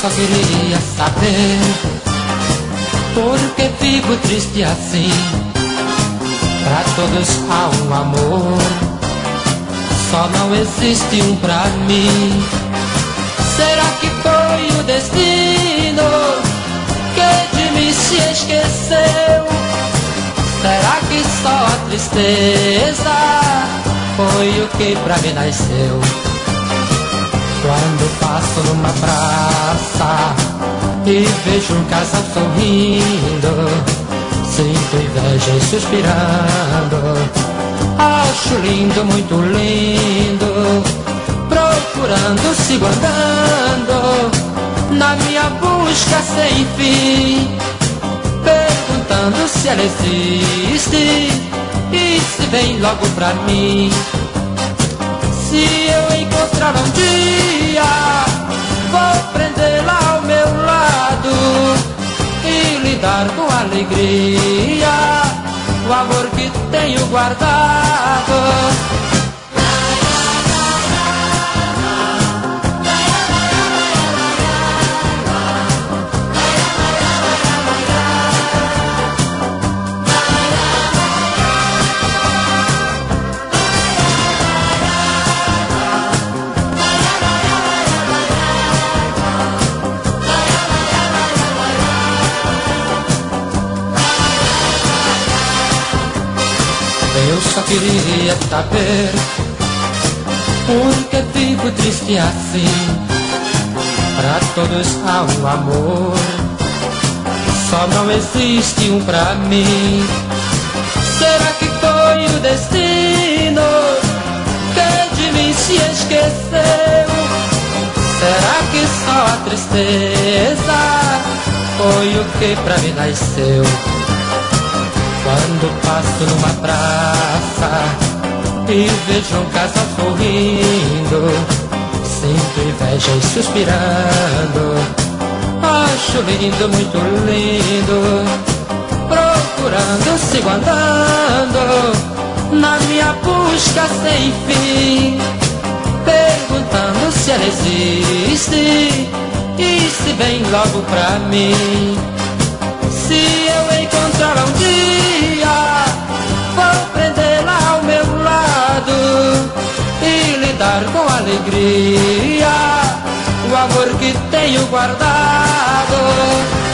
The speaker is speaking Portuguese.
só queria saber por que fico triste assim. Pra todos há um amor, só não existe um pra mim. Será que foi o destino que de mim se esqueceu? Será que só a tristeza foi o que pra mim nasceu? Quando passo numa praça e vejo um casal sorrindo, sinto inveja e suspirando. Acho lindo, muito lindo, procurando, sigo andando na minha busca sem fim, perguntando se ela existe e se vem logo pra mim. Se eu encontrá-la um dia, vou prendê-la ao meu lado e lhe dar com alegria o amor que tenho guardado. Eu só queria saber por que fico triste assim. Pra todos há um amor, só não existe um pra mim. Será que foi o destino que de mim se esqueceu? Será que só a tristeza foi o que pra mim nasceu? Quando passo numa praça e vejo um casal sorrindo, sinto inveja e suspirando. Acho lindo, muito lindo, procurando, sigo andando na minha busca sem fim, perguntando se ela existe e se vem logo pra mim. Se eu encontrá-la um dia, vou prendê-la ao meu lado e lhe dar com alegria o amor que tenho guardado.